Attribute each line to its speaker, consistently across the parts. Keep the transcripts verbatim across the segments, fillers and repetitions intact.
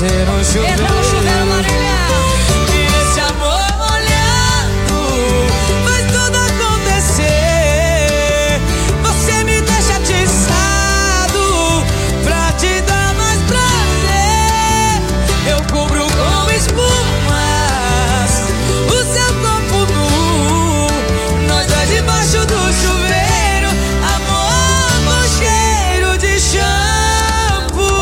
Speaker 1: ser um chuveiro.
Speaker 2: Entra no chuveiro, Marília.
Speaker 1: E esse amor molhado faz tudo acontecer. Você me deixa atiçado pra te dar mais prazer. Eu cubro com espumas o seu corpo nu. Nós dois debaixo do chuveiro, amor com cheiro de shampoo.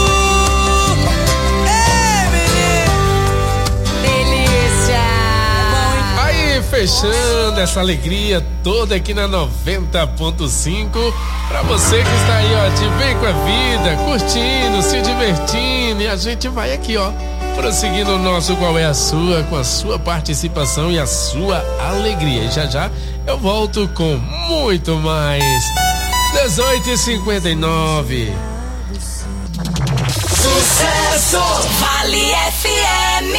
Speaker 1: Ei, menino,
Speaker 2: Delícia.
Speaker 3: Aí, fechando essa alegria toda aqui na noventa ponto cinco. Pra você que está aí, ó, de bem com a vida, curtindo, se divertindo. E a gente vai aqui, ó, prosseguindo o nosso Qual é a Sua, com a sua participação e a sua alegria. E já já eu volto com muito mais. dezoito e cinquenta e nove.
Speaker 1: sucesso!
Speaker 2: Vale F M.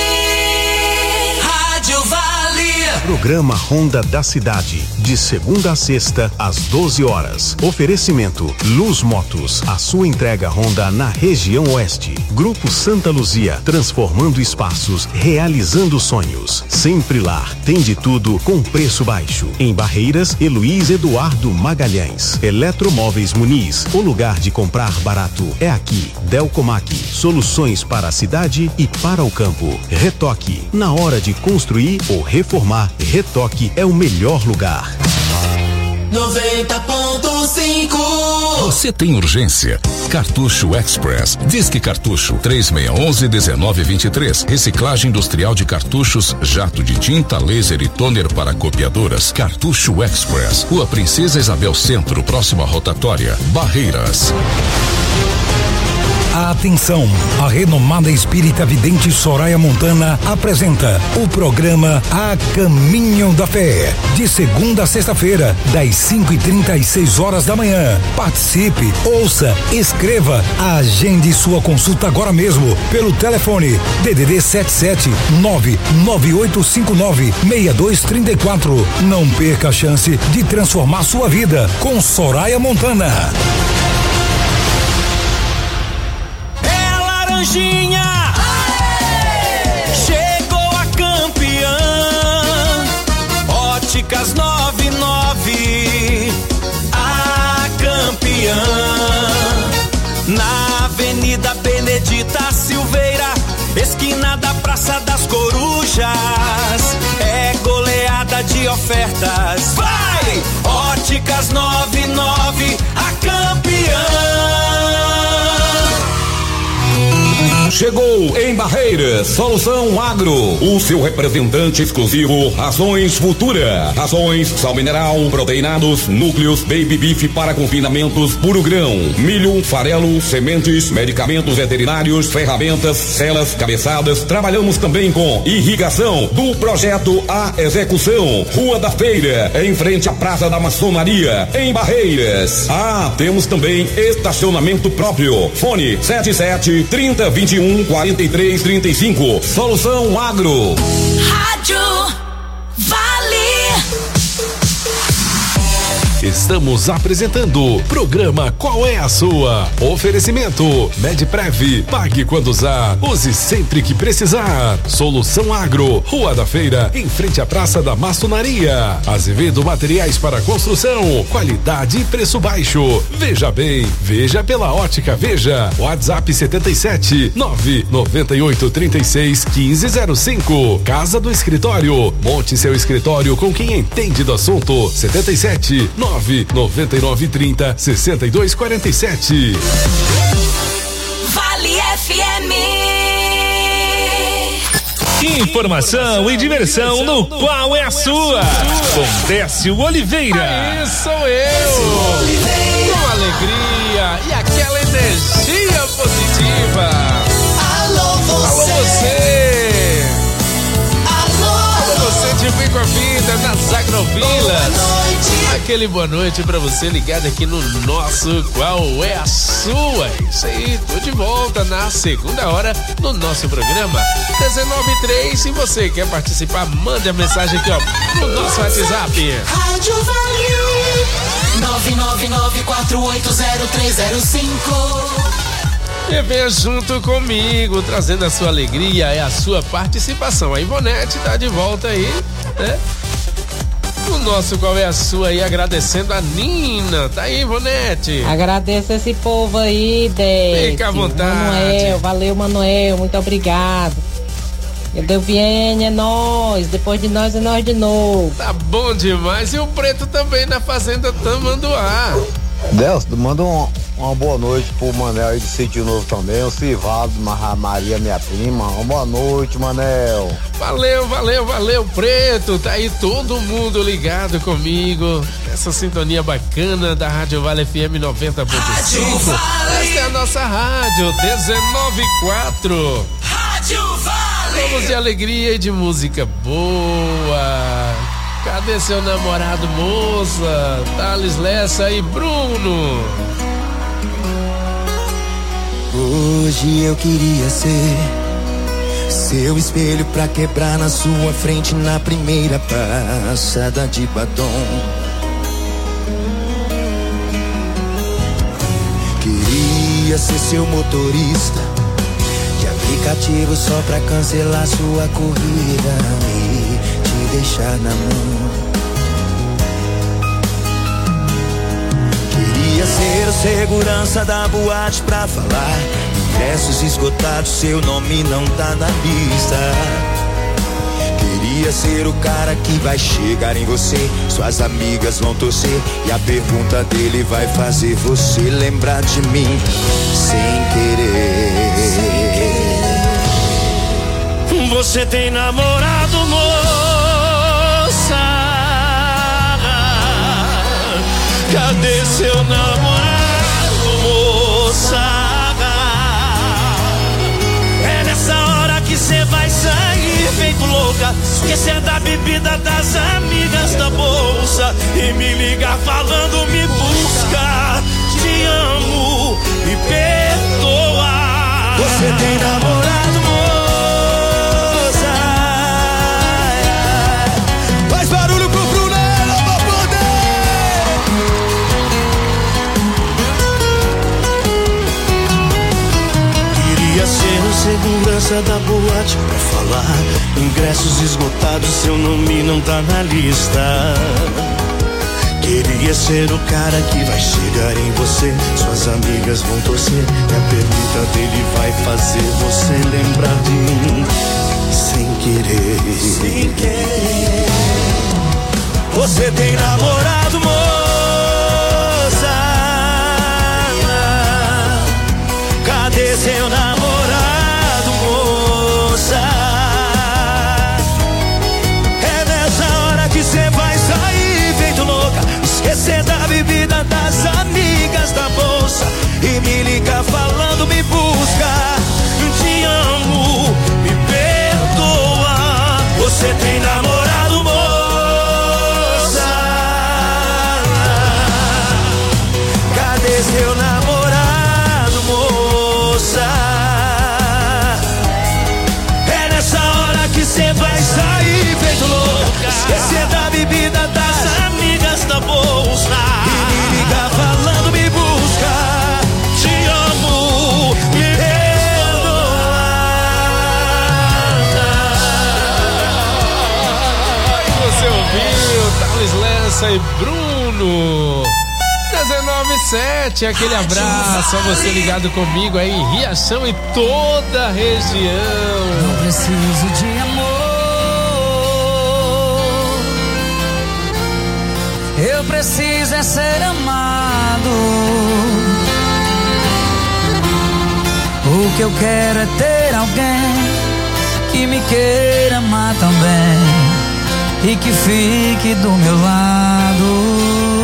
Speaker 1: Rádio Vale.
Speaker 4: Programa Ronda da Cidade, de segunda a sexta, às doze horas. Oferecimento Luz Motos, a sua entrega Honda na região oeste. Grupo Santa Luzia, transformando espaços, realizando sonhos. Sempre Lar, tem de tudo com preço baixo. Em Barreiras, Heloís Eduardo Magalhães. Eletromóveis Muniz, o lugar de comprar barato é aqui. Delcomac, soluções para a cidade e para o campo. Retoque, na hora de construir ou reformar, Retoque é o melhor lugar.
Speaker 1: noventa ponto cinco.
Speaker 5: Você tem urgência? Cartucho Express. Disque Cartucho três seis um um, um nove dois três. Reciclagem industrial de cartuchos, jato de tinta, laser e toner para copiadoras. Cartucho Express. Rua Princesa Isabel Centro, próxima rotatória. Barreiras.
Speaker 6: Atenção, a renomada espírita vidente Soraya Montana apresenta o programa A Caminho da Fé, de segunda a sexta-feira, das cinco e trinta às seis horas da manhã. Participe, ouça, escreva, agende sua consulta agora mesmo pelo telefone D D D sete sete nove nove oito cinco nove seis dois três quatro. Não perca a chance de transformar sua vida com Soraya Montana.
Speaker 1: Laranjinha, chegou a campeã. Óticas noventa e nove, a campeã. Na Avenida Benedita Silveira, esquina da Praça das Corujas. É goleada de ofertas. Vai! Óticas noventa e nove, a campeã.
Speaker 7: Chegou em Barreiras, Solução Agro, o seu representante exclusivo, Rações Futura. Rações, sal mineral, proteinados, núcleos, baby beef para confinamentos, puro grão, milho, farelo, sementes, medicamentos veterinários, ferramentas, celas, cabeçadas. Trabalhamos também com irrigação, do projeto à execução. Rua da Feira, em frente à Praça da Maçonaria, em Barreiras. Ah, temos também estacionamento próprio. Fone sete sete, trinta, vinte e um, quarenta e três, trinta e cinco. Solução Agro.
Speaker 2: Rádio Vale.
Speaker 3: Estamos apresentando o programa Qual é a Sua? Oferecimento Medprev, pague quando usar, use sempre que precisar. Solução Agro, Rua da Feira, em frente à Praça da Maçonaria. Azevedo Materiais para Construção, qualidade e preço baixo. Veja bem, veja pela Ótica Veja. WhatsApp setenta e sete, nove noventa e oito, trinta e seis, quinze zero cinco. Casa do Escritório, monte seu escritório com quem entende do assunto. setenta e sete, nove noventa e nove, trinta, sessenta e dois, quarenta e sete.
Speaker 2: Vale F M.
Speaker 8: Informação e diversão no Qual é a Sua? Com Décio Oliveira.
Speaker 3: Aí sou eu. Com alegria e aquela energia positiva.
Speaker 1: Alô você.
Speaker 3: Alô você.
Speaker 1: Alô,
Speaker 3: Alô você de bem com a vida nas agrovilas.
Speaker 1: boa noite.
Speaker 3: Aquele boa noite pra você ligado aqui no nosso Qual é a Sua? Isso aí, tô de volta na segunda hora no nosso programa dezenove e três. Se você quer participar, mande a mensagem aqui, ó, no nosso WhatsApp.
Speaker 1: Rádio Vale nove nove nove, quatro oito zero, três zero cinco.
Speaker 9: E venha junto comigo, trazendo a sua alegria e a sua participação. A Ivonete tá de volta aí, né? O nosso Qual é a Sua aí, agradecendo a Nina. Tá aí, Ivonete?
Speaker 10: Agradeço esse povo aí, Décio.
Speaker 9: Fica à vontade.
Speaker 10: Manuel, valeu, Manuel, muito obrigado. Eu deu Viene, é nós, depois de nós é nós de novo.
Speaker 9: Tá bom demais. E o Preto também na Fazenda Tamanduá.
Speaker 11: Delcio, manda um, uma boa noite pro Manel aí de Sítio Novo também, o Civaldo, Maria, minha prima. Uma boa noite, Manel.
Speaker 9: Valeu, valeu, valeu, Preto. Tá aí todo mundo ligado comigo. Essa sintonia bacana da Rádio Vale F M noventa ponto cinco. Esta é a nossa rádio, dezenove e quatro.
Speaker 1: Rádio Vale.
Speaker 9: Vamos de alegria e de música boa. Cadê seu namorado, moça? Thales Lessa e Bruno.
Speaker 12: Hoje eu queria ser seu espelho pra quebrar na sua frente na primeira passada de batom. Queria ser seu motorista de aplicativo só pra cancelar sua corrida e te deixar na mão. Queria ser o segurança da boate pra falar ingressos esgotados, seu nome não tá na lista. Queria ser o cara que vai chegar em você, suas amigas vão torcer e a pergunta dele vai fazer você lembrar de mim sem querer. Sem querer. Você tem namorado, moça? Cadê seu namorado, moça? É nessa hora que cê vai sair feito louca, esquecendo a bebida das amigas da bolsa e me ligar falando me busca. Te amo, me perdoa. Você tem namorado, moça? Faz barulho pro Bruno, ela vai poder. Queria ser o segurança da boate pra falar ingressos esgotados, seu nome não tá na lista. Queria ser o cara que vai chegar em você, suas amigas vão torcer e a pergunta dele vai fazer você lembrar de mim sem querer. Sem querer. Você tem namorado, moça? Cadê seu namorado, moça? É nessa hora que cê vai sair feito louca, esquecer da bebida das amigas da bolsa e me liga falando me busca. Te amo, me perdoa. Você tem namorado, moça? Cadê seu namorado, moça? É nessa hora que cê vai sair feito louca, esquecer da bebida das amigas da bolsa e me liga falando me busca. Te amo, me perdoa.
Speaker 9: Aí você ouviu Thales Lessa e Bruno. dezenove e sete, aquele abraço a você ligado comigo aí em Riachão e toda a região.
Speaker 13: Não preciso de amor, eu preciso é ser amado. O que eu quero é ter alguém que me queira amar também e que fique do meu lado.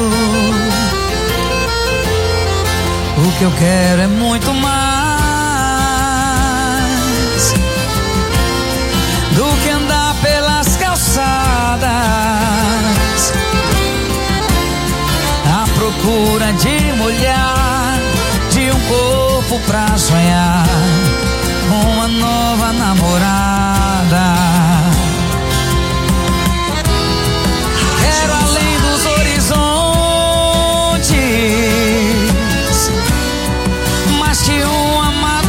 Speaker 13: O que eu quero é muito mais do que andar pelas calçadas à procura de mulher, de um corpo pra sonhar, uma nova namorada. Quero além dos horizontes, mas que um amado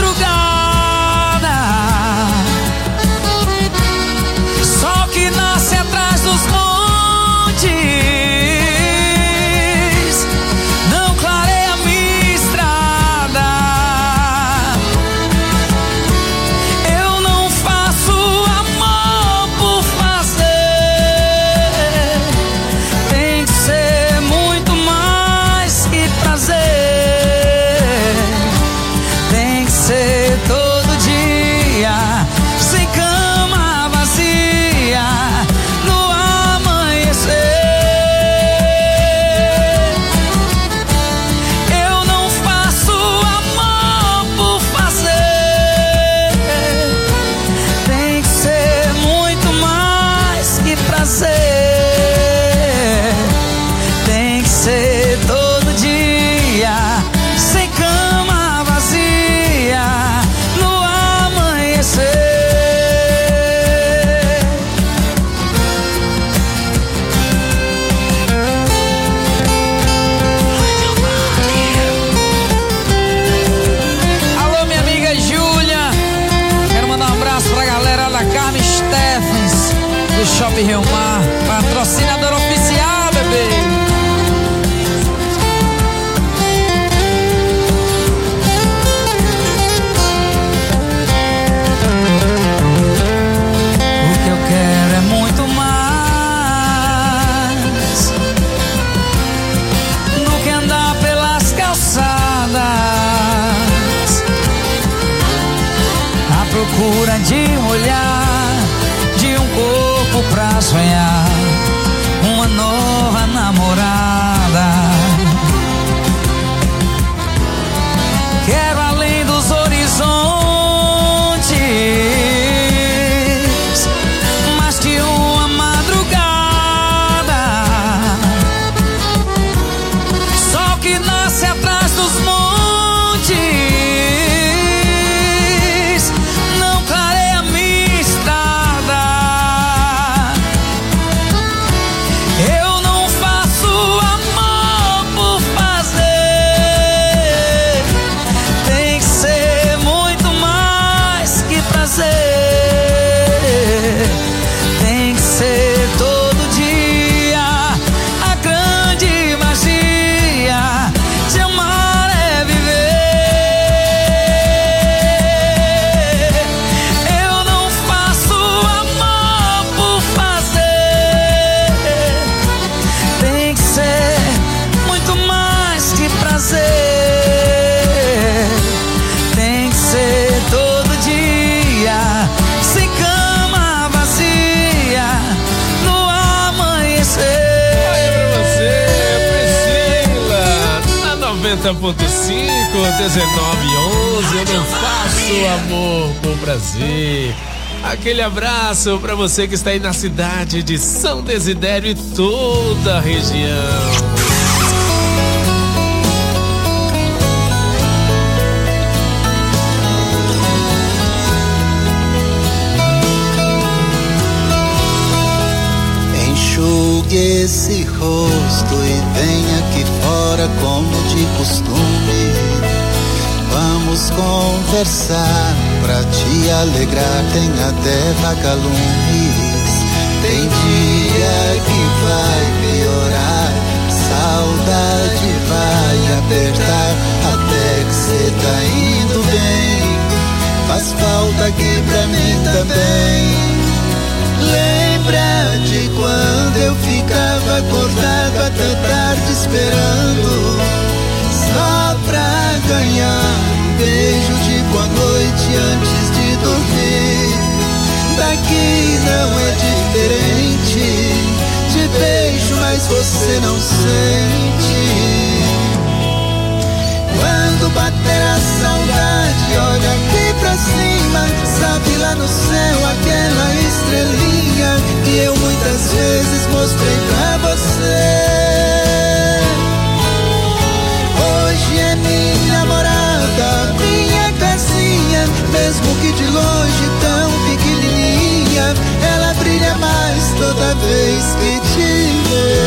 Speaker 13: Shopping Rio Mar, patrocinador oficial, bebê. O que eu quero é muito mais do que andar pelas calçadas à procura de um olhar, de um corpo pra sonhar, uma nova namorada. Quero além dos horizontes, mais que uma madrugada. Sol que nasce atrás dos montes não clareia minha estrada. Eu não faço amor por fazer, tem que ser muito mais que prazer. Tem que ser todo dia. A grande magia de amar é viver. Eu não faço amor por fazer, tem que ser muito mais que prazer. Tem que ser todo dia, sem cama vazia, no amanhecer.
Speaker 9: Olha pra você, Priscila, na noventa ponto cinco, dezenove e onze, eu não faço amor por prazer. Aquele abraço pra você que está aí na cidade de São Desidério e toda a região.
Speaker 14: Enxugue esse rosto e venha aqui fora como de costume. Vamos conversar pra te alegrar, tem até vagalumes. Tem dia que vai piorar, saudade vai apertar, até que cê tá indo bem. Faz falta aqui pra mim também. Lembra de quando eu ficava acordado até tarde esperando, só pra ganhar um beijo de boa noite antes de dormir. Daqui não é diferente, te beijo mas você não sente. Quando bater a saudade, olha aqui pra cima, sabe lá no céu aquela estrelinha que eu muitas vezes mostrei pra você. Hoje é minha namorada, minha casinha, mesmo que de longe tão pequenininha, ela brilha mais toda vez que te vê.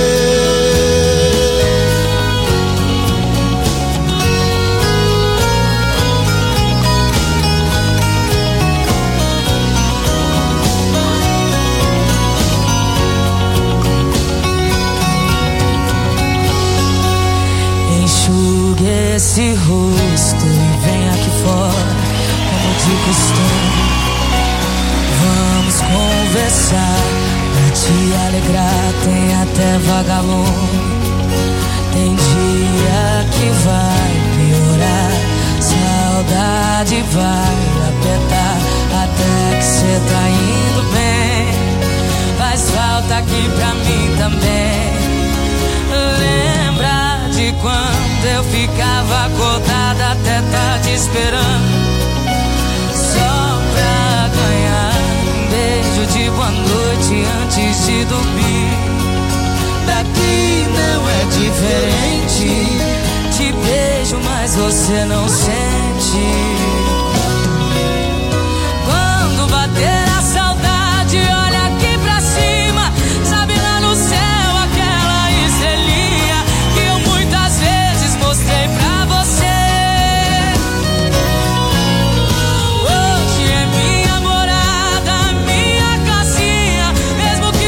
Speaker 13: Enxugue esse rosto e vem aqui fora como de costume. Vamos conversar pra te alegrar, tem até vagalume. Tem dia que vai piorar, saudade vai apertar, até que cê tá indo bem. Faz falta aqui pra mim também. Lembra de quando eu ficava acordada até tarde esperando, só pra ganhar um beijo de boa noite antes de dormir. Daqui não é diferente, te beijo mas você não sente. Quando bater a saudade, olha aqui pra cima, sabe lá no céu aquela estrelinha que eu muitas vezes mostrei pra você. Hoje é minha morada, minha casinha, mesmo que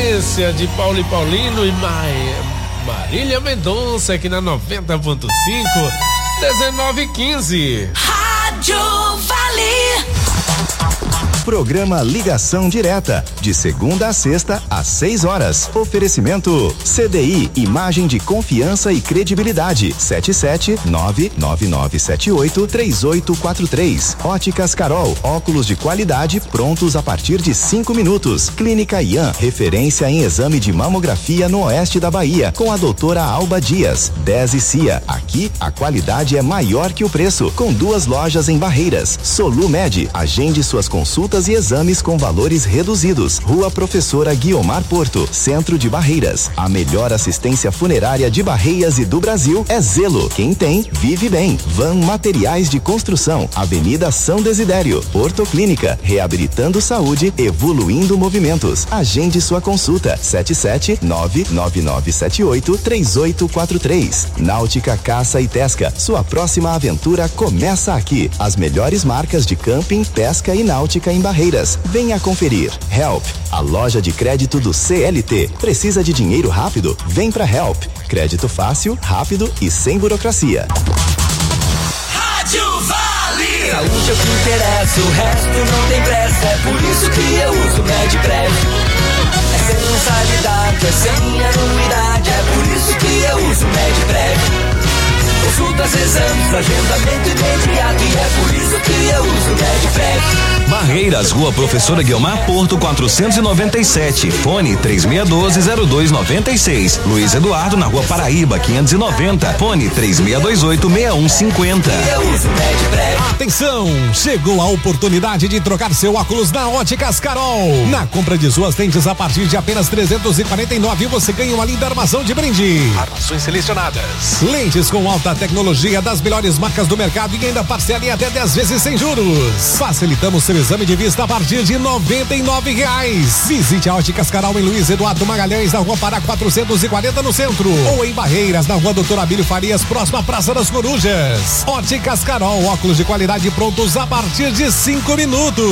Speaker 9: sequência de Paulo e Paulino e Maia, Marília Mendonça aqui na noventa ponto cinco, dezenove e quinze.
Speaker 2: Rádio Vale.
Speaker 15: Programa Ligação Direta, de segunda a sexta, às seis horas. Oferecimento C D I, imagem de confiança e credibilidade. sete sete nove nove nove sete oito três oito quatro três. Óticas Carol, óculos de qualidade prontos a partir de cinco minutos. Clínica Ian, referência em exame de mamografia no oeste da Bahia, com a doutora Alba Dias. dez e Cia, aqui a qualidade é maior que o preço, com duas lojas em Barreiras. Solumed, agende suas consultas e exames com valores reduzidos. Rua Professora Guiomar Porto, Centro de Barreiras. A melhor assistência funerária de Barreiras e do Brasil é Zelo. Quem tem, vive bem. Van Materiais de Construção, Avenida São Desidério. Porto Clínica, reabilitando saúde, evoluindo movimentos. Agende sua consulta. sete sete nove nove nove sete oito três oito quatro três. Náutica Caça e Pesca, sua próxima aventura começa aqui. As melhores marcas de camping, pesca e náutica em Barreiras. Venha conferir. Help, a loja de crédito do C L T. Precisa de dinheiro rápido? Vem pra Help. Crédito fácil, rápido e sem burocracia.
Speaker 1: Rádio Vale.
Speaker 16: Saúde é o que interessa, o resto não tem pressa. É por isso que eu uso MedPrev. É sem mensalidade, é sem anuidade. É por isso que eu uso MedPrev. Consultas, exames, agendamento imediato. E é por isso que eu uso MedPrev.
Speaker 17: Barreiras, Rua Professora Guiomar Porto quatrocentos e noventa e sete. Fone três seis um dois zero dois nove seis. Luiz Eduardo na Rua Paraíba quinhentos e noventa. Fone três seis dois oito seis um cinco zero.
Speaker 16: Eu uso MedPrev.
Speaker 18: Atenção, chegou a oportunidade de trocar seu óculos na Óticas Carol. Na compra de suas lentes a partir de apenas trezentos e quarenta e nove você ganha uma linda armação de brinde.
Speaker 3: Armações selecionadas.
Speaker 18: Lentes com alta tecnologia das melhores marcas do mercado e ainda parcela em até dez vezes sem juros. Facilitamos seu exame de vista a partir de noventa e nove reais. Visite a Óticas Carol em Luiz Eduardo Magalhães, na Rua Pará quatrocentos e quarenta no centro, ou em Barreiras, na Rua Doutor Abílio Farias, próxima à Praça das Corujas. Óticas Carol, óculos de qualidade prontos a partir de cinco minutos.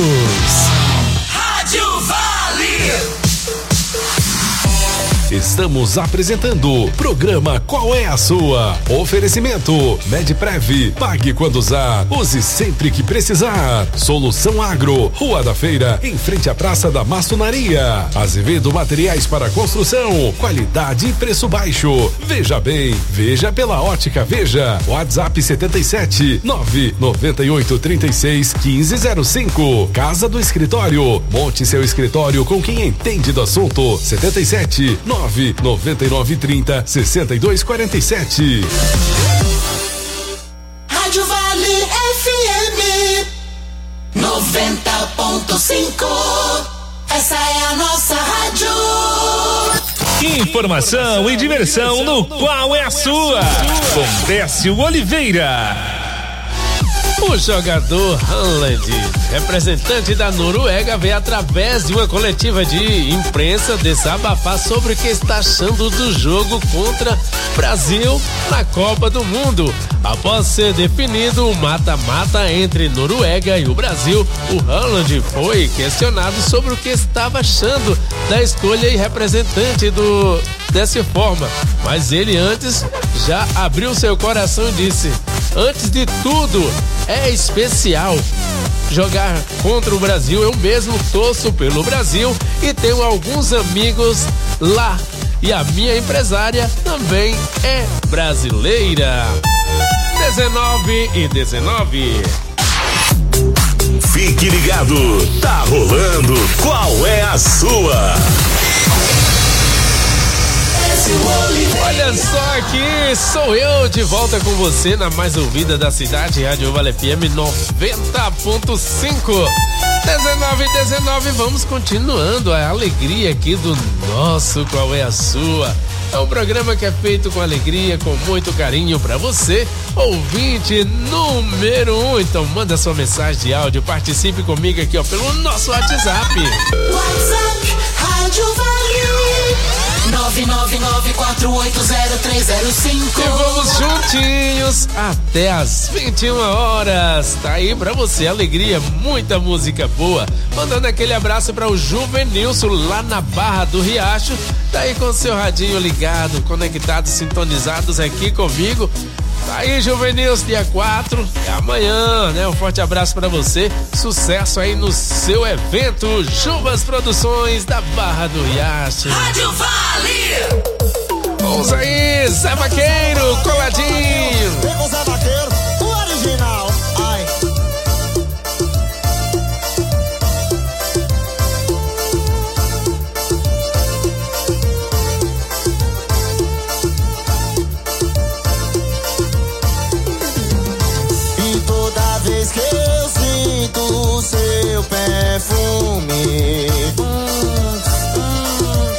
Speaker 1: Rádio Vale.
Speaker 3: Estamos apresentando o programa Qual é a Sua? Oferecimento MedPrev, pague quando usar, use sempre que precisar. Solução Agro, Rua da Feira, em frente à Praça da Maçonaria. Azevedo Materiais para Construção, qualidade e preço baixo. Veja bem, veja pela Ótica Veja. WhatsApp setenta e sete nove noventa e oito trinta e seis quinze zero cinco. Casa do Escritório, monte seu escritório com quem entende do assunto. setenta e sete nove noventa e nove trinta sessenta e dois quarenta e sete.
Speaker 1: Rádio Vale F M noventa ponto cinco. Essa é a nossa rádio.
Speaker 8: Informação e diversão no Qual é a Sua? Com Décio Oliveira.
Speaker 9: O jogador Haaland, representante da Noruega, veio através de uma coletiva de imprensa desabafar sobre o que está achando do jogo contra Brasil na Copa do Mundo. Após ser definido o mata-mata entre Noruega e o Brasil, o Haaland foi questionado sobre o que estava achando da escolha e representante do dessa forma, mas ele antes já abriu seu coração e disse: antes de tudo, é especial jogar contra o Brasil. Eu mesmo torço pelo Brasil e tenho alguns amigos lá. E a minha empresária também é brasileira. dezenove e dezenove.
Speaker 19: Fique ligado, tá rolando Qual é a Sua?
Speaker 9: Olha só aqui, sou eu de volta com você na mais ouvida da cidade, Rádio Vale F M noventa ponto cinco. dezenove e dezenove, vamos continuando a alegria aqui do nosso Qual é a Sua? É um programa que é feito com alegria, com muito carinho pra você, ouvinte número um. Então manda sua mensagem de áudio, participe comigo aqui, ó, pelo nosso WhatsApp.
Speaker 1: WhatsApp Rádio Vale nove nove nove nove quatro oito zero três zero cinco.
Speaker 9: E vamos juntinhos até as vinte e uma horas. Tá aí pra você alegria, muita música boa. Mandando aquele abraço para o Juvenilson lá na Barra do Riacho. Tá aí com o seu radinho ligado, conectados, sintonizados aqui comigo. Tá aí, Juvenilson, dia quatro, é amanhã, né? Um forte abraço pra você, sucesso aí no seu evento, Chuvas Produções da Barra do Riacho.
Speaker 1: Rádio Vale!
Speaker 9: Vamos aí, Zé Vaqueiro, coladinho.
Speaker 20: Vem com Zé Vaqueiro, o original, ai.
Speaker 12: Que eu sinto o seu perfume, hum, hum,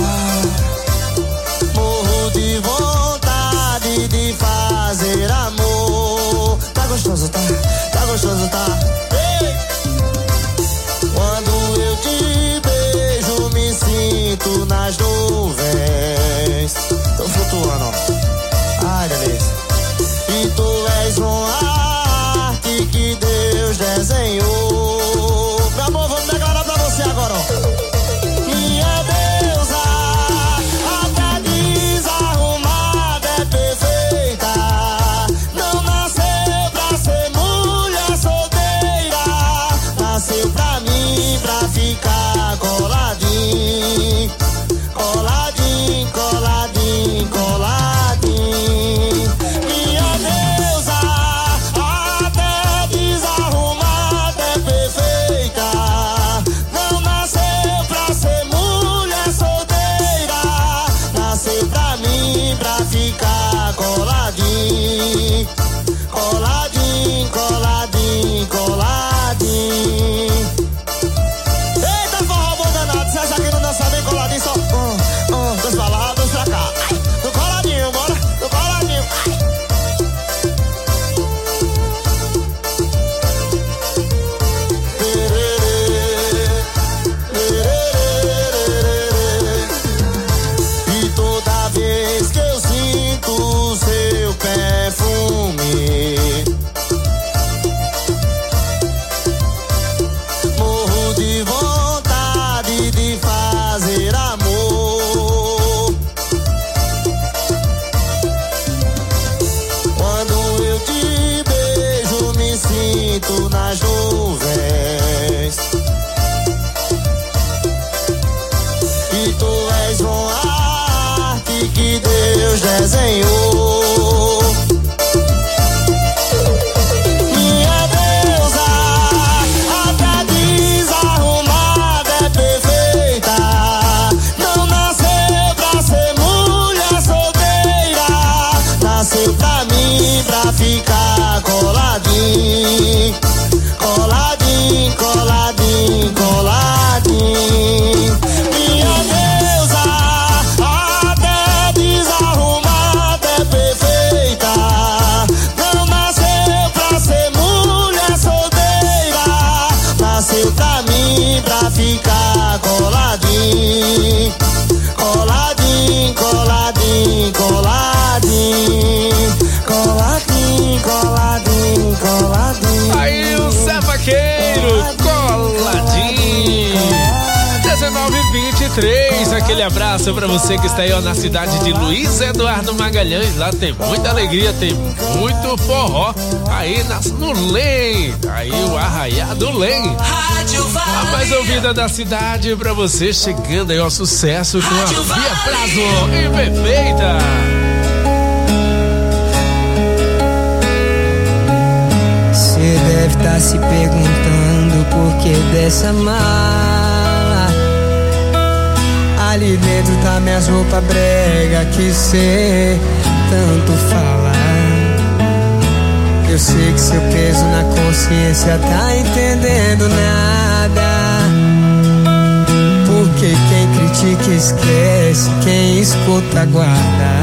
Speaker 12: ah, morro de vontade de fazer amor. Tá gostoso, tá? Tá gostoso, tá? Ei! Quando eu te beijo, me sinto nas nuvens. Tô flutuando, ai, delícia. E tu és um ar que Deus desenhou. Meu amor, vamos declarar pra você agora, ó. Minha deusa, até desarrumada é perfeita. Não nasceu pra ser mulher solteira. Nasceu pra mim, pra ficar coladinho. Coladinho, coladinho, coladinho. Minha deusa, ficar coladinho, coladinho, coladinho, coladinho. Eita, forró bom danado, se acha que não dança bem coladinho, só um, um, dois pra lá, dois pra cá. Do coladinho, bora, do coladinho. E toda vez que eu o seu perfume, morro de vontade de fazer amor. Quando eu te beijo, me sinto nas nuvens. E tu és um ar que Deus desenhou. Minha deusa, até desarrumada é perfeita. Não nasceu pra ser mulher solteira. Nasceu pra mim, pra ficar coladinho. Coladinho, coladinho, coladinho. Minha deusa, desarrumada é perfeita. Não nasceu pra ser mulher solteira. Nasceu pra mim, pra ficar coladinho. Coladinho, coladinho, coladinho. Coladinho, coladinho, coladinho.
Speaker 9: Aí o Zé Vaqueiro, coladinho. dezenove e vinte e três, aquele abraço pra você que está aí ó, na cidade de Luiz Eduardo Magalhães. Lá tem muita alegria, tem muito forró. Aí nas, no Lem, aí o arraiado Lem.
Speaker 1: Rádio Vale.
Speaker 9: A mais ouvida da cidade pra você, chegando aí ao sucesso com a Via Prazo e Perfeita.
Speaker 21: Você deve estar se perguntando por que dessa mala. Ali dentro tá minhas roupas brega que cê tanto fala. Eu sei que seu peso na consciência tá entendendo nada. Porque quem critica esquece, quem escuta guarda.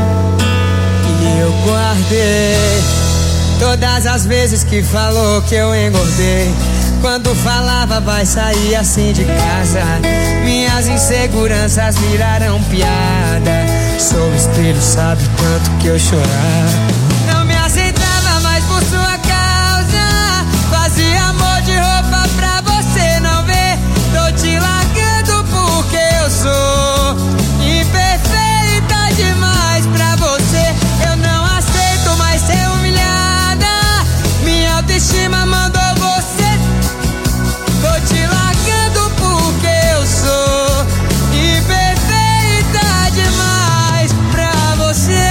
Speaker 21: E eu guardei todas as vezes que falou que eu engordei. Quando falava vai sair assim de casa, minhas inseguranças viraram piada. Sou espelho, sabe tanto que eu chorava. Não me aceitava mais por sua causa, fazia amor de roupa pra você não ver. Tô te largando porque eu sou imperfeita demais pra você. Eu não aceito mais ser humilhada, minha autoestima mandou você. Tô te largando porque eu sou imperfeita demais pra você.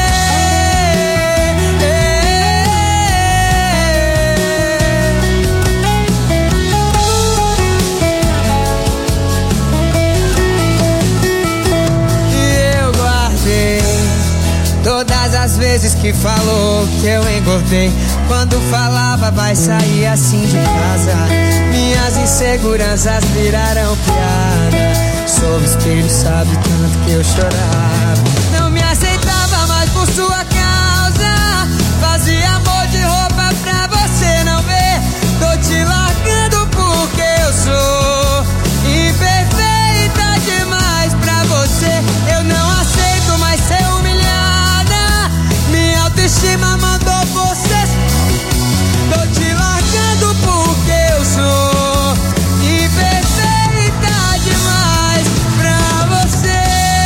Speaker 21: E eu guardei todas as vezes que falou que eu engordei. Quando falava vai sair assim de casa, minhas inseguranças viraram piada. Sou espelho, sabe tanto que eu chorava. Não me aceitava mais por sua causa, fazia amor de roupa pra você não ver. Tô te largando porque eu sou imperfeita demais pra você. Eu não aceito mais ser humilhada, minha autoestima mandou você. Tô te largando porque eu sou imperfeita demais pra você.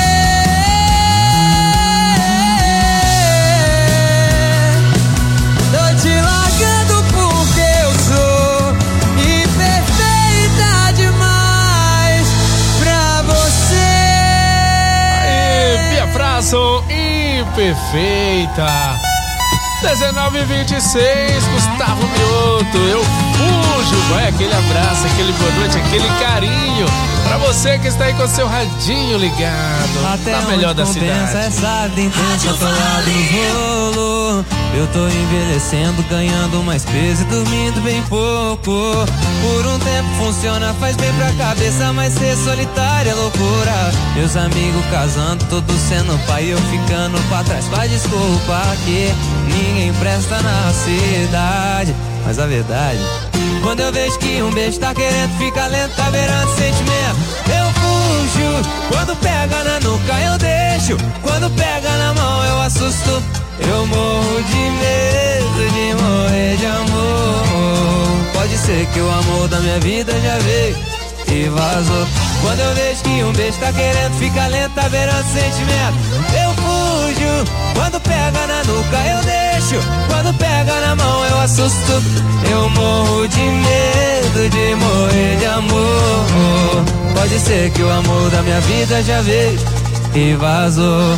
Speaker 21: Tô te largando porque eu sou imperfeita demais pra você.
Speaker 9: Aê, Bia Frason, imperfeita. dezenove e vinte e seis, Gustavo Mioto, eu fujo, vai aquele abraço, aquele boa noite, aquele carinho pra você que está aí com seu radinho ligado.
Speaker 4: Até
Speaker 9: na melhor da cidade.
Speaker 4: Essa vida intensa, tô lá no rolo. Eu tô envelhecendo, ganhando mais peso e dormindo bem pouco. Por um tempo funciona, faz bem pra cabeça, mas ser solitário é loucura. Meus amigos casando, todos sendo pai, eu ficando pra trás. Faz desculpa que ninguém presta na cidade, mas a verdade, quando eu vejo que um beijo tá querendo ficar lento, tá beirando sentimento, eu fujo. Quando pega na nuca eu deixo, quando pega na mão eu assusto. Eu morro de medo de morrer de amor. Pode ser que o amor da minha vida já veio e vazou. Quando eu vejo que um beijo tá querendo ficar lento, tá beirando sentimento, eu fujo. Quando pega na nuca eu deixo, quando pega na mão eu assusto. Eu morro de medo de morrer de amor. Pode ser que o amor da minha vida já veio e vazou.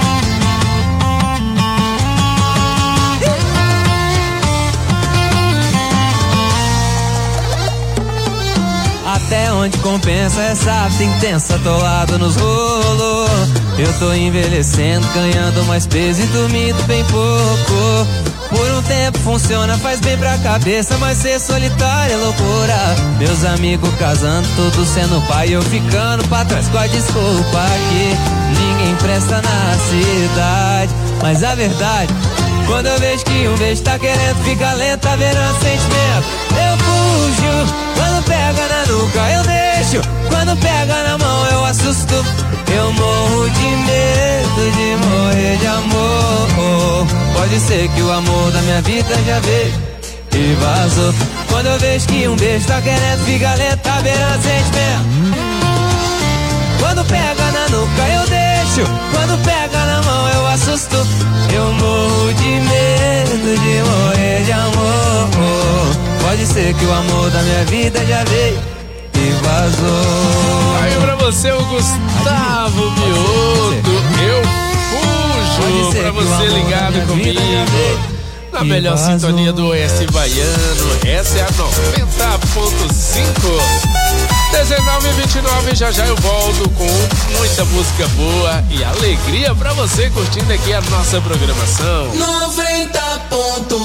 Speaker 4: Até onde compensa essa vida intensa, atolado nos rolos. Eu tô envelhecendo, ganhando mais peso e dormindo bem pouco. Por um tempo funciona, faz bem pra cabeça, mas ser solitário é loucura. Meus amigos casando, todos sendo pai, eu ficando pra trás com a desculpa que ninguém presta na cidade, mas a verdade, quando eu vejo que um beijo tá querendo ficar lento, tá beirando sentimento, eu fujo. Quando pega na nuca eu deixo, quando pega na mão eu assusto. Eu morro de medo de morrer de amor. Pode ser que o amor da minha vida já veio e vazou. Quando eu vejo que um beijo tá querendo ficar lento, tá beirando sentimento, quando pega na nuca eu deixo, quando pega na mão eu assusto. Eu morro de medo de morrer de amor. Pode ser que o amor da minha vida já veio e vazou.
Speaker 9: Aí pra você o Gustavo Mioto, eu fujo. Pra você ligado comigo na melhor
Speaker 4: vazou.
Speaker 9: sintonia do Oeste Baiano. Essa é a noventa ponto cinco. dezenove e vinte e nove, já já eu volto com muita música boa e alegria pra você curtindo aqui a nossa programação.
Speaker 1: noventa ponto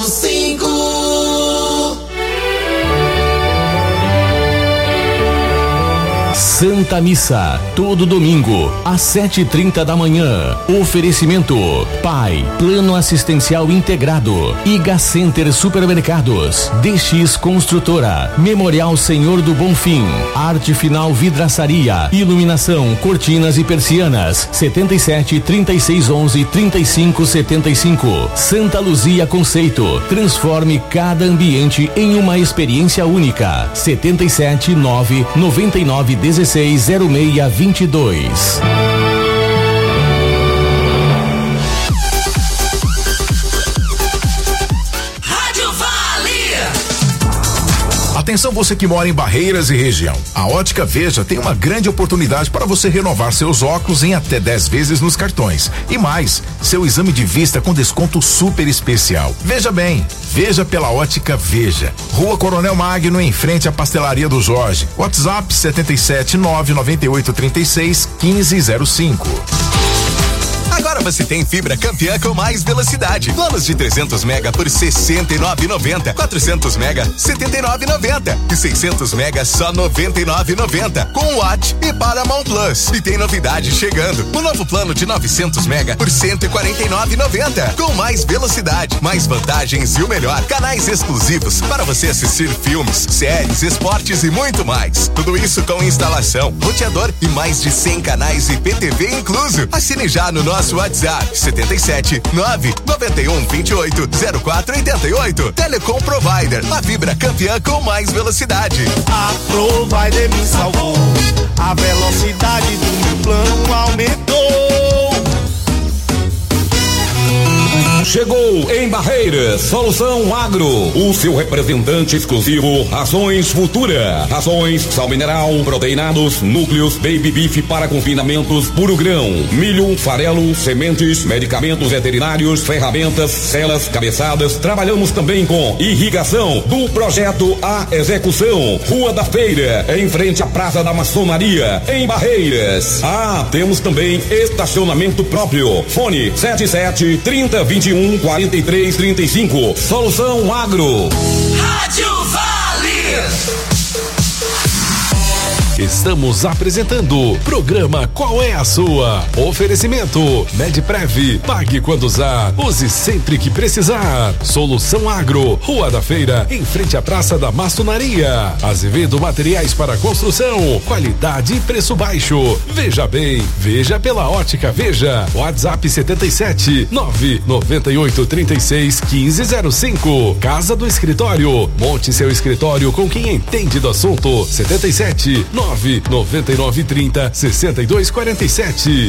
Speaker 1: cinco.
Speaker 5: Santa Missa, todo domingo, às sete e trinta da manhã. Oferecimento: Pai, Plano Assistencial Integrado, Iga Center Supermercados, D X Construtora, Memorial Senhor do Bonfim, Arte Final Vidraçaria, Iluminação, Cortinas e Persianas, setenta e sete, trinta e seis, onze, trinta e cinco, setenta e cinco. Santa Luzia Conceito, transforme cada ambiente em uma experiência única. setenta e sete, nove, noventa e nove, dezesseis, zero seis, vinte e dois.
Speaker 22: Atenção você que mora em Barreiras e região. A Ótica Veja tem uma grande oportunidade para você renovar seus óculos em até dez vezes nos cartões. E mais, seu exame de vista com desconto super especial. Veja bem, veja pela Ótica Veja. Rua Coronel Magno, em frente à Pastelaria do Jorge. WhatsApp setenta e sete, nove, noventa e oito, trinta e seis, quinze zero cinco.
Speaker 23: Agora você tem fibra campeã com mais velocidade. Planos de trezentos mega por sessenta e nove reais e noventa centavos. quatrocentos mega, setenta e nove reais e noventa centavos. E seiscentos mega, só noventa e nove reais e noventa centavos. Com Watt e Paramount Plus. E tem novidade chegando. O novo plano de novecentos mega por cento e quarenta e nove reais e noventa centavos. Com mais velocidade, mais vantagens e o melhor, canais exclusivos para você assistir filmes, séries, esportes e muito mais. Tudo isso com instalação, roteador e mais de cem canais e P T V incluso. Assine já no nosso WhatsApp setenta e sete, nove, noventa e um, vinte e oito, zero quatro oitenta e oito. Telecom Provider, a fibra campeã com mais velocidade.
Speaker 12: A Provider me salvou, a velocidade do meu plano aumentou.
Speaker 7: Chegou em Barreiras, Solução Agro, o seu representante exclusivo Rações Futura. Rações, sal mineral, proteinados, núcleos, baby beef para confinamentos, puro grão, milho, farelo, sementes, medicamentos veterinários, ferramentas, celas, cabeçadas. Trabalhamos também com irrigação, do projeto à execução. Rua da Feira, em frente à Praça da Maçonaria, em Barreiras. Ah, temos também estacionamento próprio. Fone sete sete, trinta, vinte e um, quarenta e três, trinta e cinco. Solução Agro.
Speaker 2: Rádio Vale.
Speaker 3: Estamos apresentando programa Qual é a Sua? Oferecimento Medprev, pague quando usar, use sempre que precisar. Solução Agro, Rua da Feira, em frente à Praça da Maçonaria. Azevedo Materiais para Construção, qualidade e preço baixo. Veja bem, veja pela Ótica Veja. WhatsApp setenta e sete, nove, noventa e oito, trinta e seis, quinze zero cinco. Casa do Escritório, monte seu escritório com quem entende do assunto. setenta e sete, nove, noventa e nove, trinta, sessenta e dois, quarenta e sete.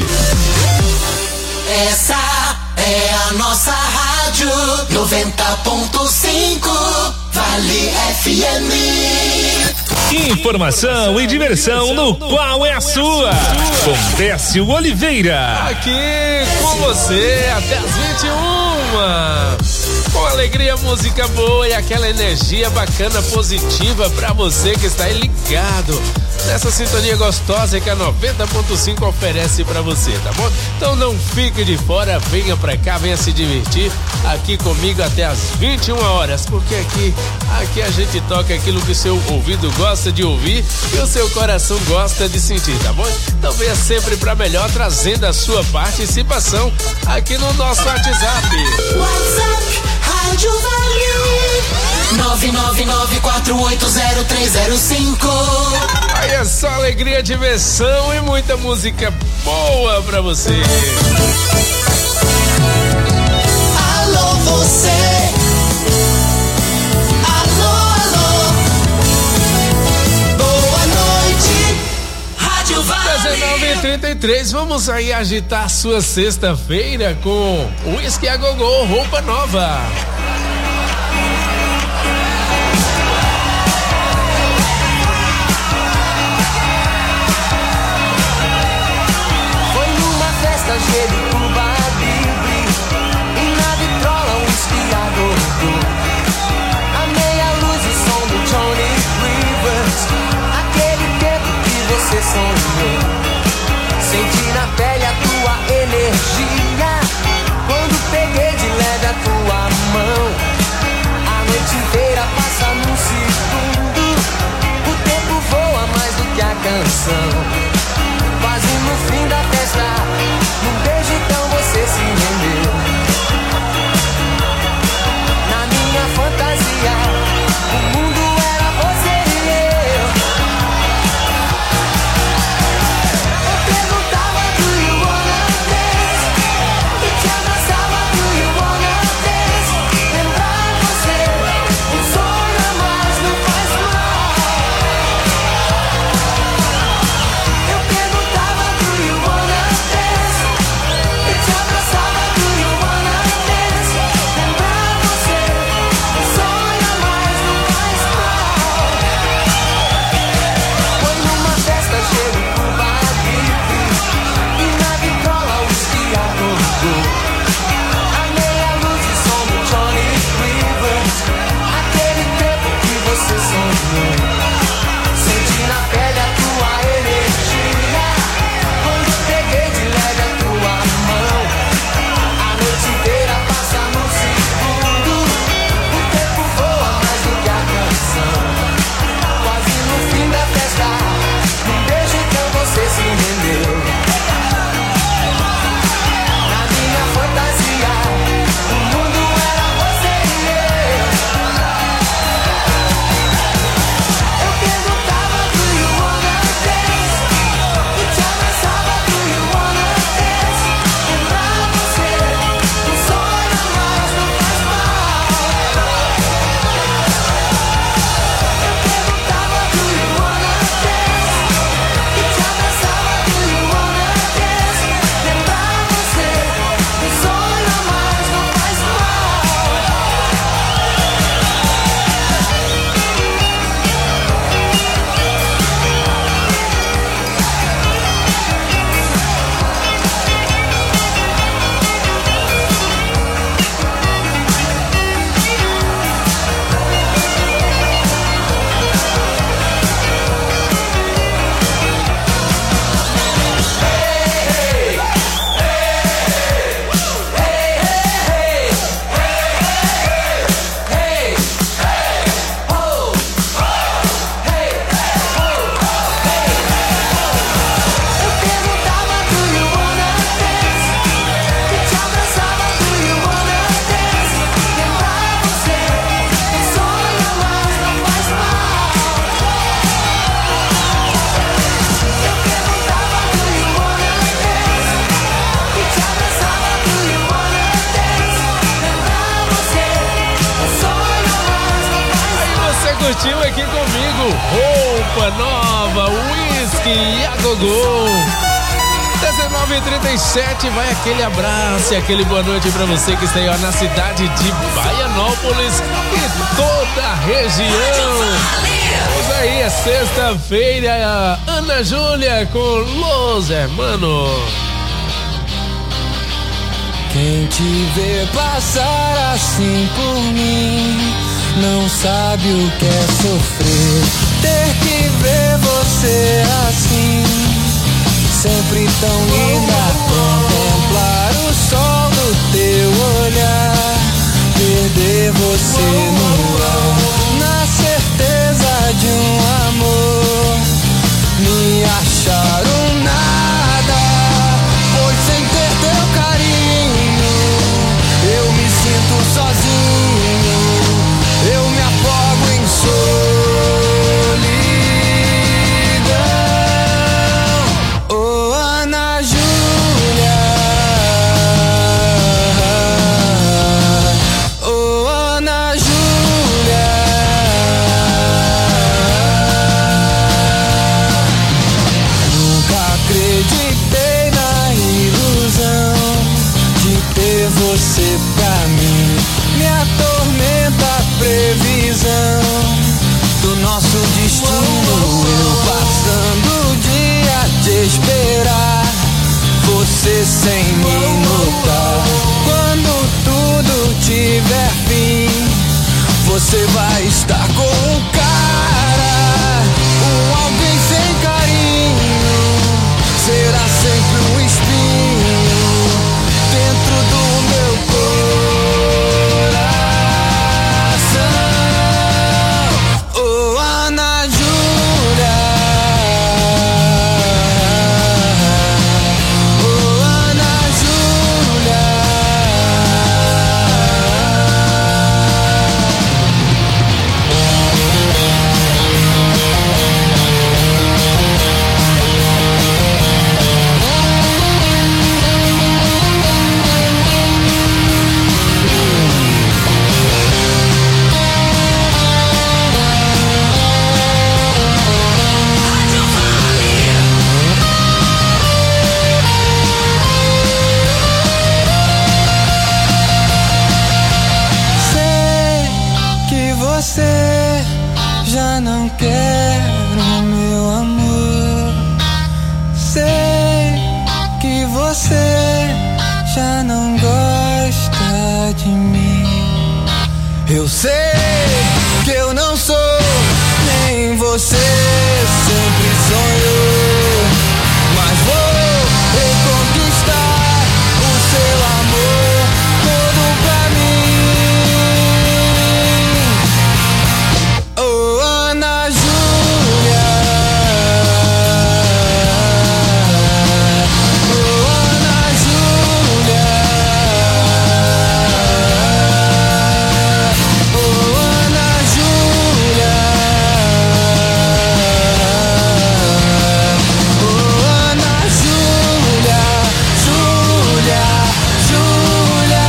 Speaker 2: Essa é a nossa rádio noventa ponto cinco Vale F M.
Speaker 8: Informação e diversão no Qual é a Sua? Com Décio Oliveira.
Speaker 9: Aqui com você até as vinte e uma. Com alegria, música boa e aquela energia bacana, positiva pra você que está aí ligado nessa sintonia gostosa que a noventa ponto cinco oferece pra você, tá bom? Então não fique de fora, venha pra cá, venha se divertir aqui comigo até as vinte e uma horas, porque aqui, aqui a gente toca aquilo que o seu ouvido gosta de ouvir e o seu coração gosta de sentir, tá bom? Então venha sempre pra melhor, trazendo a sua participação aqui no nosso WhatsApp.
Speaker 2: WhatsApp Rádio Vale nove nove nove, quatro oito zero, três zero cinco.
Speaker 9: Aí é só alegria, diversão e muita música boa pra você.
Speaker 2: Alô você. Alô, alô. Boa noite. Rádio Vale.
Speaker 9: dezenove e trinta e três, vamos aí agitar sua sexta-feira com Whisky a Gogô, roupa nova.
Speaker 21: Cheio de Cuba Libre e na vitrola um esquiador. A meia luz e som do Johnny Rivers, aquele tempo que você sonhou. Senti na pele a tua energia quando peguei de leve a tua mão. A noite inteira passa num segundo, o tempo voa mais do que a canção.
Speaker 9: curtiu aqui comigo. Roupa nova, whisky e a gogô. dezenove e trinta e sete, vai aquele abraço e aquele boa noite pra você que está aí ó, na cidade de Baianópolis e toda a região. Vamos aí, é sexta-feira, Ana Júlia com Los Hermanos.
Speaker 13: Quem te vê passar assim por mim não sabe o que é sofrer. Ter que ver você assim, sempre tão linda. Contemplar o sol do teu olhar, perder você no ar, na certeza de um amor, me achar um nada, pois sem ter teu carinho eu me sinto sozinho, eu me afogo em solidão. Oh, Ana Júlia, oh, Ana Júlia, nunca acreditei na ilusão de ter você pra mim. Me atormenta a previsão do nosso destino. Eu passando o dia de esperar você sem me notar. Quando tudo tiver fim, você vai estar com o cara. Um alguém sem carinho será sempre um espinho dentro do meu coração. Oh, Ana Júlia, oh, Ana Júlia. Sei que você já não quer o meu amor. Sei que você já não gosta de mim. Eu sei que eu não sou nem você sempre sonhou, mas vou reconquistar o seu amor todo pra mim. Oh, Ana Júlia, oh, Ana Júlia, oh, Ana Júlia, oh, Ana Júlia, Júlia, Júlia.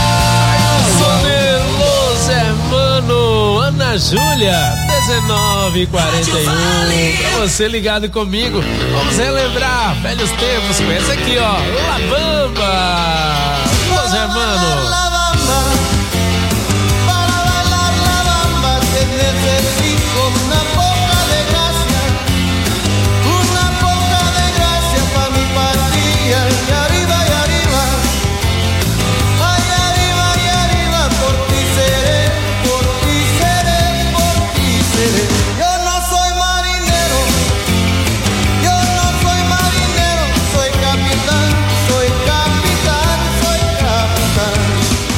Speaker 9: Sobre Los Hermanos, Ana Júlia, dezenove e quarenta e um. Pra você ligado comigo, vamos relembrar velhos tempos. Conhece aqui, ó, La Bamba, Los Hermanos.
Speaker 14: La bamba, para bailar la bamba te necesito una poca de gracia, una poca de gracia pa' mi patria. Y arriba y arriba, ay arriba y arriba, por ti seré, por ti seré, por ti seré. Yo no soy marinero, yo no soy marinero, soy capitán, soy capitán, soy capitán.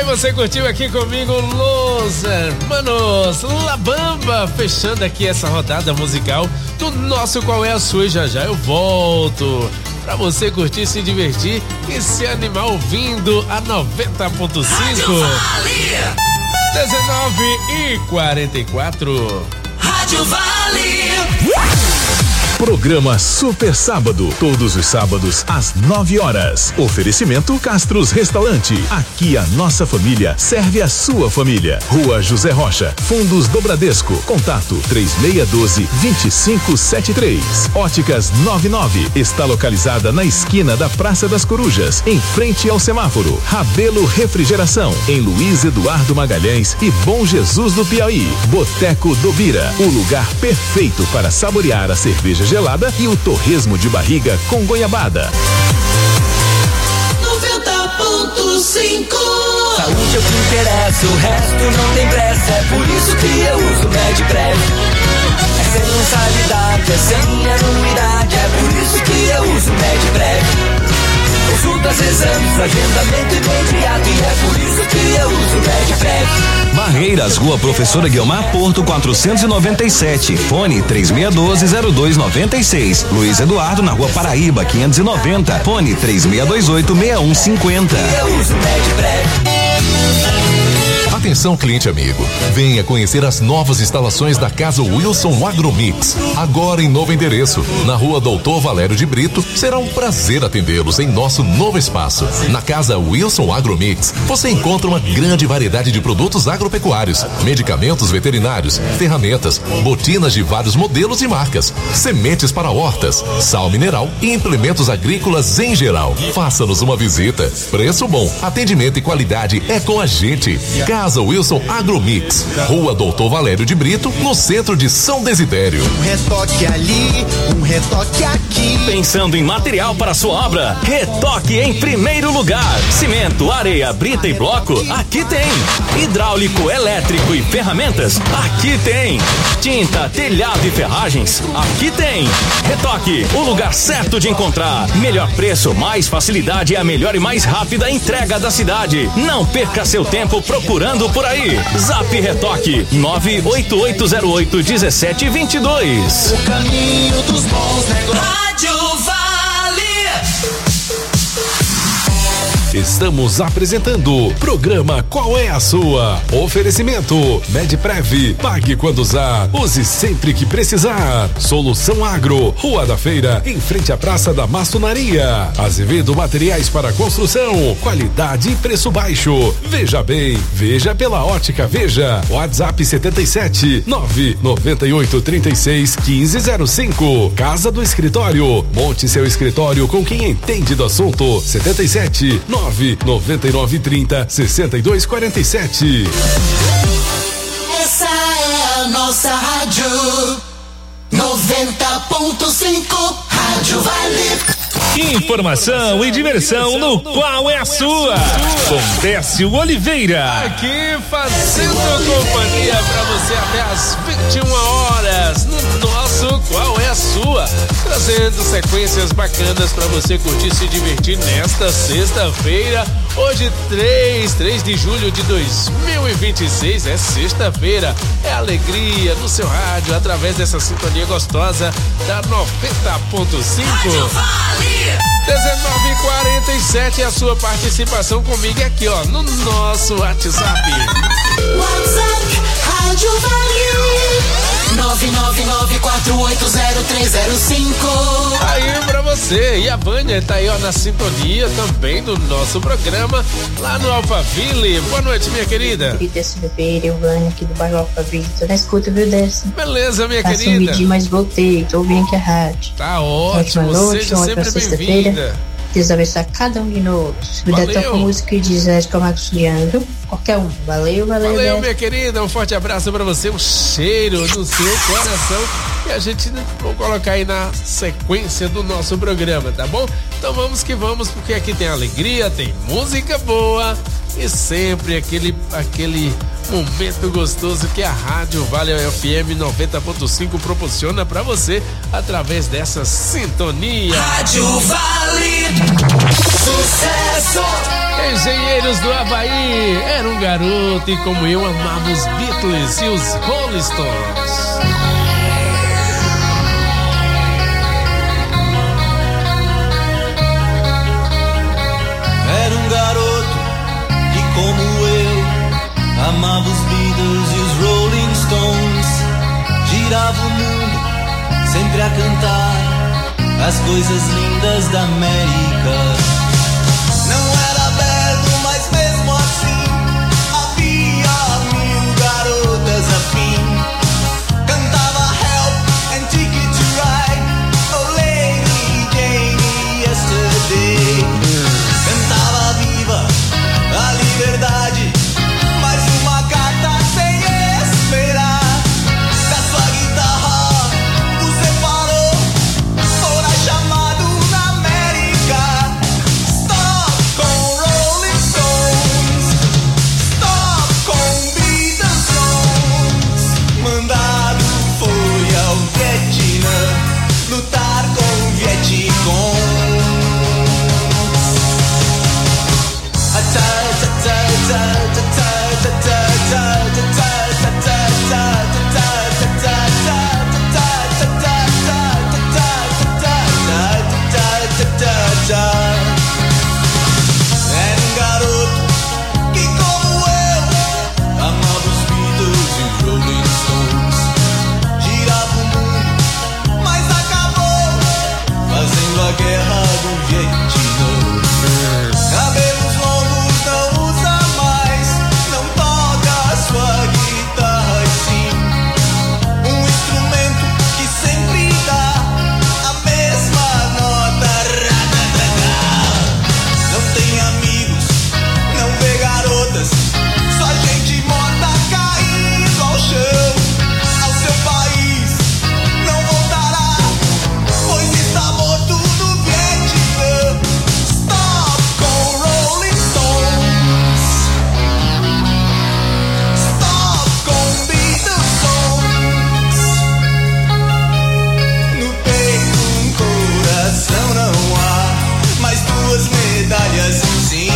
Speaker 9: Aí você curtiu aqui comigo Los Hermanos La Bamba, fechando aqui essa rodada musical do nosso Qual é a Sua, e já já eu volto pra você curtir, se divertir e se animar ouvindo a noventa ponto cinco. dezenove e quarenta e quatro.
Speaker 2: Rádio Vale.
Speaker 22: Programa Super Sábado, todos os sábados às nove horas. Oferecimento Castros Restaurante. Aqui a nossa família serve a sua família. Rua José Rocha, Fundos do Bradesco. Contato três seis um dois, dois cinco sete três. Óticas noventa e nove está localizada na esquina da Praça das Corujas, em frente ao semáforo. Rabelo Refrigeração, em Luiz Eduardo Magalhães e Bom Jesus do Piauí. Boteco do Bira, o lugar perfeito para saborear a cerveja gelada e o torresmo de barriga com goiabada.
Speaker 2: noventa ponto cinco.
Speaker 16: Saúde é o que interessa, o resto não tem pressa. É por isso que eu uso MedPrev. É sem mensalidade, é sem anuidade. É por isso que eu uso MedPrev. Consultas, exames, agendamento imediato. E é por isso que eu uso MedPrev.
Speaker 17: Barreiras, Rua Professora Guiomar Porto quatrocentos e noventa e sete, fone três seis um dois, zero dois nove seis. Luiz Eduardo na Rua Paraíba quinhentos e noventa, fone três seis dois oito, seis um cinco zero.
Speaker 16: Eu uso MedPrev.
Speaker 22: Atenção, cliente amigo, venha conhecer as novas instalações da Casa Wilson Agromix, agora em novo endereço, na Rua Doutor Valério de Brito. Será um prazer atendê-los em nosso novo espaço. Na Casa Wilson Agromix, você encontra uma grande variedade de produtos agropecuários, medicamentos veterinários, ferramentas, botinas de vários modelos e marcas, sementes para hortas, sal mineral e implementos agrícolas em geral. Faça-nos uma visita. Preço bom, atendimento e qualidade é com a gente. Casa Wilson Agromix, Rua Doutor Valério de Brito, no centro de São Desidério.
Speaker 14: Um retoque ali, um retoque aqui.
Speaker 8: Pensando em material para sua obra? Retoque em primeiro lugar. Cimento, areia, brita e bloco? Aqui tem. Hidráulico, elétrico e ferramentas? Aqui tem. Tinta, telhado e ferragens? Aqui tem. Retoque, o lugar certo de encontrar. Melhor preço, mais facilidade e a melhor e mais rápida entrega da cidade. Não perca seu tempo procurando por aí. Zap Retoque nove oito oito zero oito um sete dois dois.
Speaker 2: O caminho dos bons negócios. Rádio Vale.
Speaker 3: Estamos apresentando programa Qual é a Sua? Oferecimento MedPrev, pague quando usar, use sempre que precisar. Solução Agro, Rua da Feira, em frente à Praça da Maçonaria. Azevedo Materiais para Construção, qualidade e preço baixo. Veja bem, veja pela Ótica Veja. WhatsApp setenta e sete, nove noventa e oito, trinta e seis, quinze zero cinco. Casa do Escritório, monte seu escritório com quem entende do assunto. setenta e sete, nove noventa e nove, trinta, sessenta e dois, quarenta e sete.
Speaker 2: Essa é a nossa rádio noventa ponto cinco. Rádio Vale.
Speaker 8: Informação e diversão no Qual é a Sua? Com Décio Oliveira.
Speaker 9: Aqui fazendo companhia pra você até às vinte e uma horas no nosso Qual é a Sua? Trazendo sequências bacanas pra você curtir e se divertir nesta sexta-feira. Hoje, três de julho de dois mil e vinte e seis, é sexta-feira. É alegria no seu rádio através dessa sintonia gostosa da noventa ponto cinco. dezenove e quarenta e sete, a sua participação comigo aqui, ó, no nosso WhatsApp.
Speaker 2: WhatsApp Rádio Vale nove nove nove quatro oito zero três zero cinco.
Speaker 9: Aí pra você, e a Vânia tá aí, ó, na sintonia também do nosso programa lá no Alphaville. Boa noite, minha querida.
Speaker 6: Querida Silveira, eu Vânia aqui do bairro Alphaville. Tô na escuta, viu, Décio?
Speaker 9: Beleza, minha
Speaker 6: Passa
Speaker 9: querida.
Speaker 6: Um medinho, mas voltei, tô ouvindo aqui a rádio.
Speaker 9: Tá ótimo,
Speaker 6: ótima noite,
Speaker 9: seja
Speaker 6: ótima
Speaker 9: sempre
Speaker 6: sexta-feira.
Speaker 9: bem-vinda.
Speaker 6: Deus abençoe cada um de nós. Cuidado com a música que diz Jéssica Marcos Juliano, viu? Qualquer um. Valeu, valeu.
Speaker 9: Valeu,
Speaker 6: Décio.
Speaker 9: minha querida. Um forte abraço pra você. Um cheiro no seu coração. E a gente vai colocar aí na sequência do nosso programa, tá bom? Então vamos que vamos, porque aqui tem alegria, tem música boa e sempre aquele, aquele momento gostoso que a Rádio Vale F M noventa ponto cinco proporciona pra você através dessa sintonia.
Speaker 2: Rádio Vale. Sucesso.
Speaker 9: Engenheiros do Havaí, era um garoto e como eu amava os Beatles e os Rolling Stones.
Speaker 10: Era um garoto que como eu amava os Beatles e os Rolling Stones. Girava o mundo sempre a cantar as coisas lindas da América. Não era aberto, mas mesmo assim havia mil garotas afim. Cantava Help and Ticket to Ride, Oh Lady Jane Yesterday. Cantava Viva a liberdade, mais uma carta sem esperar. Da sua guitarra o separou, fora chamado na América. Stop com Rolling Stones, stop com Beatles Songs. Mandado foi ao Vietnã lutar com Vietcong. Era um garoto que como eu amava os Beatles e os Rolling Stones. Girava o mundo, mas acabou fazendo a guerra do Vietnã. Cabelos longos não usa mais, não toca sua guitarra e sim um instrumento que sempre dá a mesma nota. Não tem amigos, não vê garotas, só gente morta caindo ao chão. Ao seu país não voltará, pois está morto no Vietnã. Stop com Rolling Stones, stop com Beatles Songs. No peito um coração não há, mas duas medalhas sim.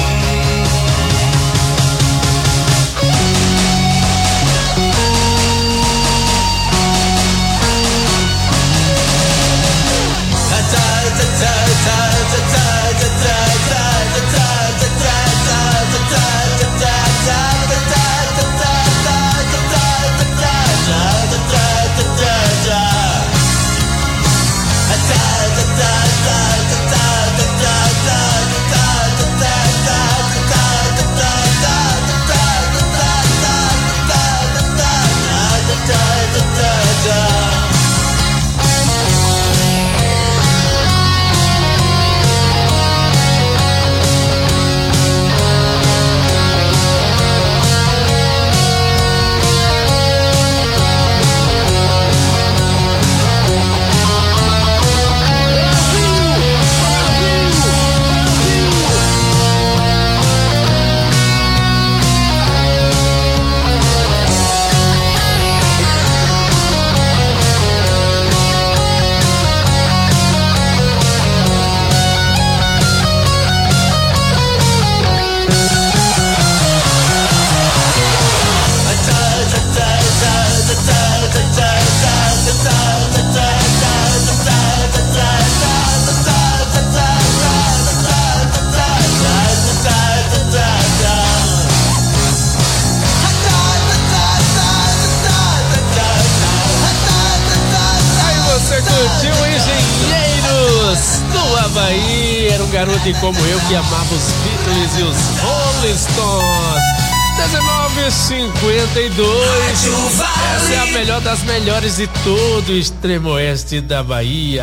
Speaker 9: Garoto e como eu que amava os Beatles e os Rolling Stones. dezenove e cinquenta e dois. Essa é a melhor das melhores de todo o extremo oeste da Bahia.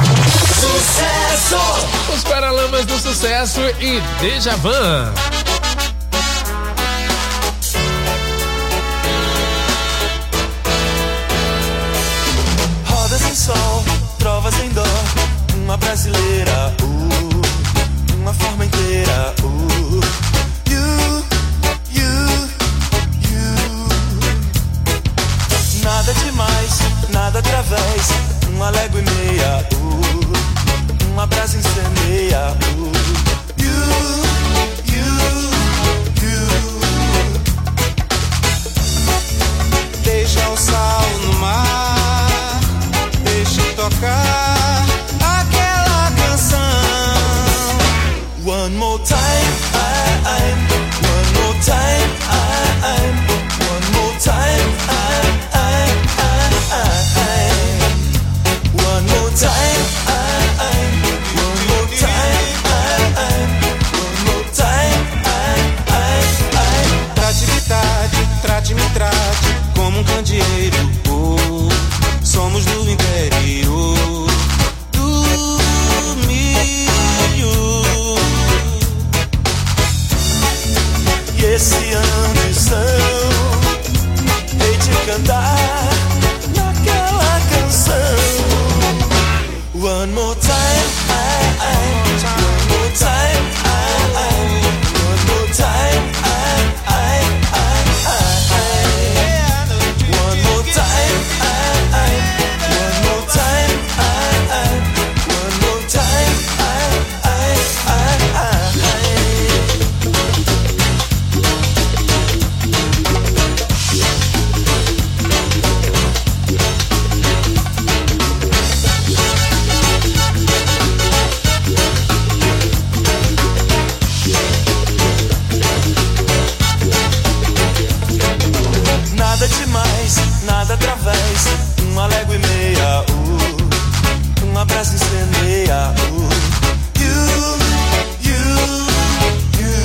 Speaker 2: Sucesso!
Speaker 9: Os Paralamas do Sucesso e Djavan.
Speaker 10: Rodas em sol, trovas em dó, uma brasileira, uh, uma forma inteira, uh, you, you, you. Nada demais, nada através, uma légua e meia, uh, uma brasa incendeia, uh, you, you. Esse ambição, hei de cantar naquela canção. One more time, I, I, one more time, I, I, one more time, I, I, I, I, one more time, I, I, one more time, I, I, one more time, I, I, I, I. Nada demais, nada através, uma légua e meia, uh, um abraço incendeia, uh, you, you, you.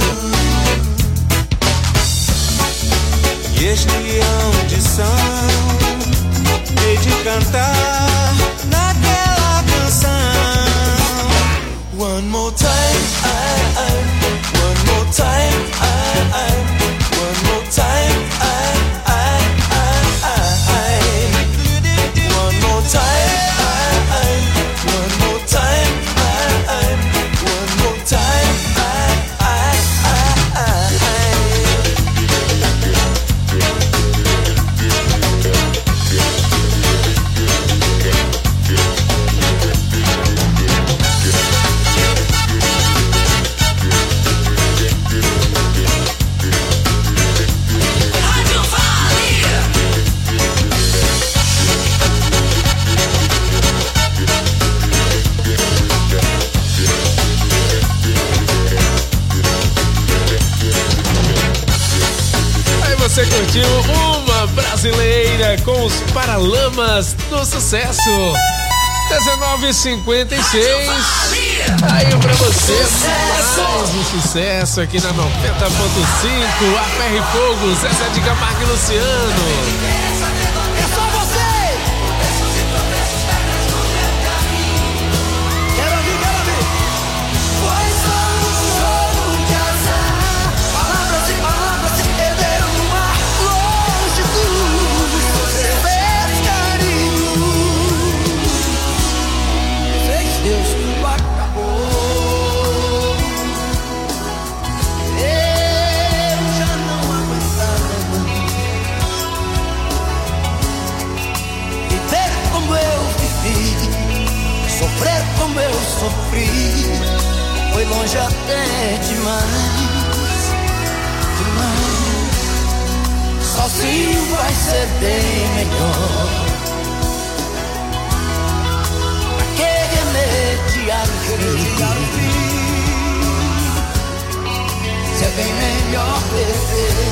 Speaker 10: E este ambição, hei de cantar naquela canção. One more time, I, I, one more time, I, I, one more time, I, I, I, I, one more time, I, I, one more time, I, I, one more time, I, I, I,
Speaker 9: Você curtiu uma brasileira com os Paralamas do Sucesso. dezenove e cinquenta e seis. Aí pra você, mais um sucesso aqui na noventa ponto cinco. A Ferro e Fogo, Zezé de Camargo e Luciano.
Speaker 10: É só você! Quero ouvir, quero ouvir! Foi só um jogo de azar. Palavras e palavras se perderam no ar. Longe tudo, você fez carinho. Fez Deus, tudo acabou. Eu já não aguentava. Viver como eu vivi, sofrer como eu sofri, foi longe até demais, demais. Sozinho vai ser bem melhor. Pra que remediar o fim? Se é bem melhor perder.